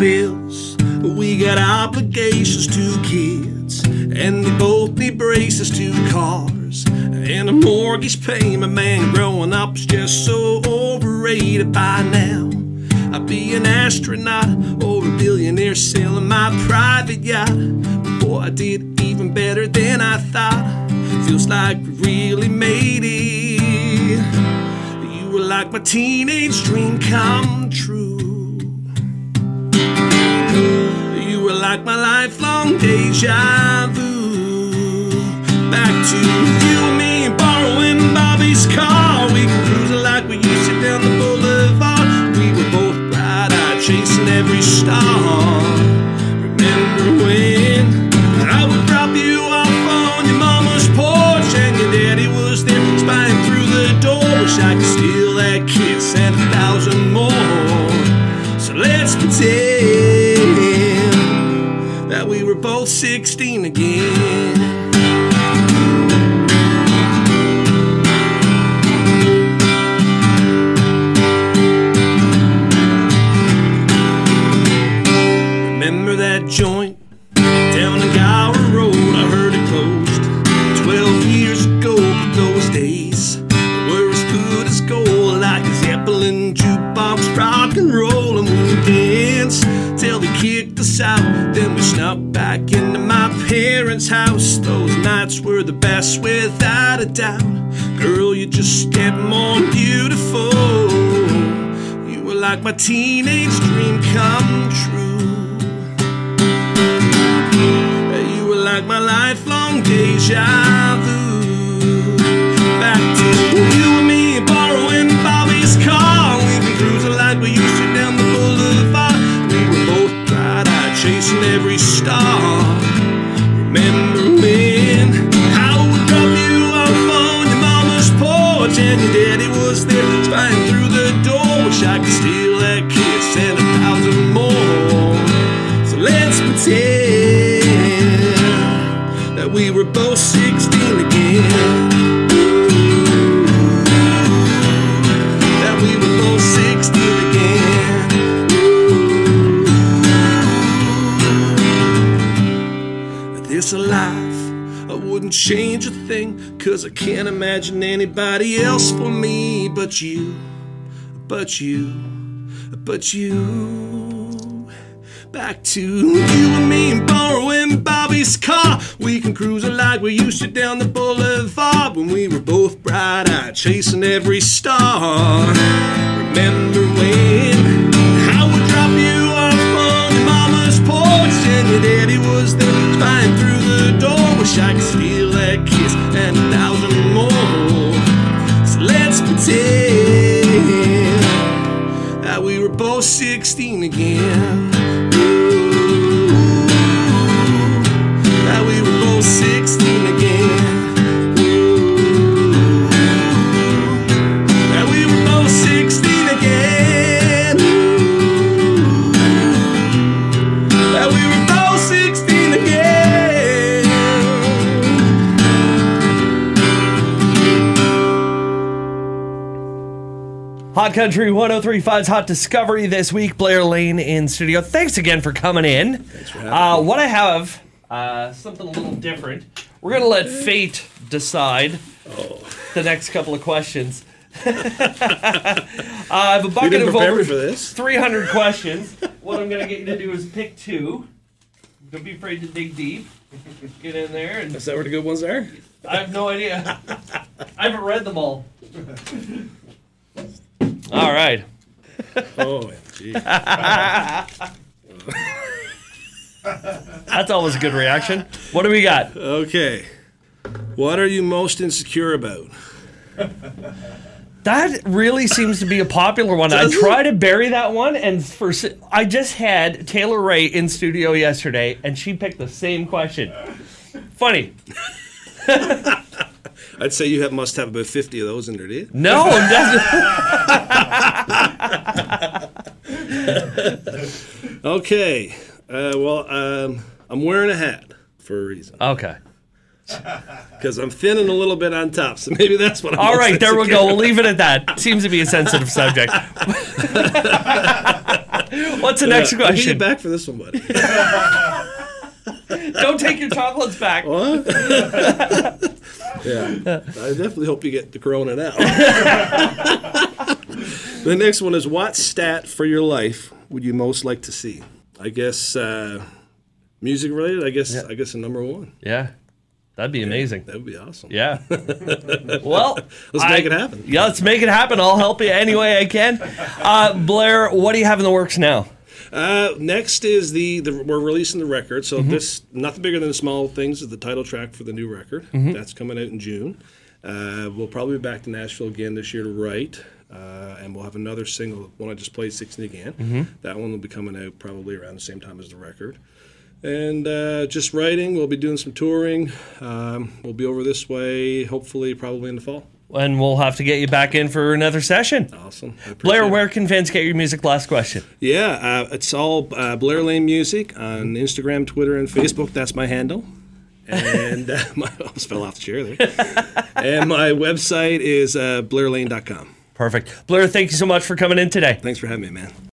bills. We got obligations to kids, and they both need braces to cars. And a mortgage payment, man, growing up is just so overrated by now. I'd be an astronaut or a billionaire sailing my private yacht. But boy, I did even better than I thought. Feels like we really made it. You were like my teenage dream come true. You were like my lifelong deja vu. Back to you and me borrowing Bobby's car. We can cruise it like we used to down the boulevard. We were both bright-eyed chasing every star. Remember when I would drop you off on your mama's porch and your daddy was there spying through the door? Wish I could steal that kiss and 1,000 more. So let's pretend that we were both 16 again. Remember that joint down in Gower Road? I heard it closed 12 years ago, but those days were as good as gold. Like a Zeppelin jukebox, rock and roll, and we would dance till they kicked us out. Then we snuck back into my parents' house. Those nights were the best without a doubt. Girl, you just kept more beautiful. You were like my teenage dream come true. You were like my lifelong deja vu. Back to you and me borrowing Bobby's car. We can cruise it like we used to down the boulevard. We were both bright-eyed chasing every star. Remember when I would drop you off on your mama's porch and your daddy was there spying through the door? Wish I could steal that kiss and 1,000 more. So let's pretend that we were both 16 again. That we were both 16 again. This life, I wouldn't change a thing, 'cause I can't imagine anybody else for me but you, but you, but you. Back to you and me borrowing Bobby's car. We can cruise it like we used to down the boulevard when we were both bright-eyed chasing every star. Remember when I would drop you off on your mama's porch and your daddy was there spying through the door? Wish I could steal that kiss and 1,000 more. So let's pretend that we were both 16 again. That we were both 16 again. That we were both 16 again. That we were both 16 again. Hot Country 103.5's Hot Discovery this week. Blair Lane in studio. Thanks again for coming in. Thanks for having me. What I have, something a little different. We're going to let fate decide the next couple of questions. I have a bucket of over for this. 300 questions. What I'm going to get you to do is pick two. Don't be afraid to dig deep. Get in there. And Is that where the good ones are? I have no idea. I haven't read them all. All right. Oh, gee. That's always a good reaction. What do we got? Okay. What are you most insecure about? That really seems to be a popular one. I try to bury that one, and I just had Taylor Ray in studio yesterday, and she picked the same question. Funny. I'd say you must have about 50 of those in there, do you? No, Okay. I'm wearing a hat for a reason. Okay. Because I'm thinning a little bit on top, so maybe that's what I'm All right, there we insecure go. We'll leave it at that. Seems to be a sensitive subject. What's the next I'll get you question? back for this one, buddy. Don't take your chocolates back. What? Yeah. I definitely hope you get the corona now. The next one is, what stat for your life would you most like to see? I guess music related. I guess a number one. Yeah, that'd be amazing. That would be awesome. Yeah. Well, Let's make it happen. Yeah, let's make it happen. I'll help you any way I can. Blair, what do you have in the works now? Next is we're releasing the record. So this, Nothing Bigger Than Small Things, is the title track for the new record. That's coming out in June. We'll probably be back to Nashville again this year to write. And we'll have another single, one I just played, 16 Again. That one will be coming out probably around the same time as the record. And just writing. We'll be doing some touring. We'll be over this way, hopefully, probably in the fall. And we'll have to get you back in for another session. Awesome. Blair, where can fans get your music? Last question. Yeah, it's all Blair Lane Music on Instagram, Twitter, and Facebook. That's my handle. And I almost fell off the chair there. And my website is blairlane.com. Perfect. Blair, thank you so much for coming in today. Thanks for having me, man.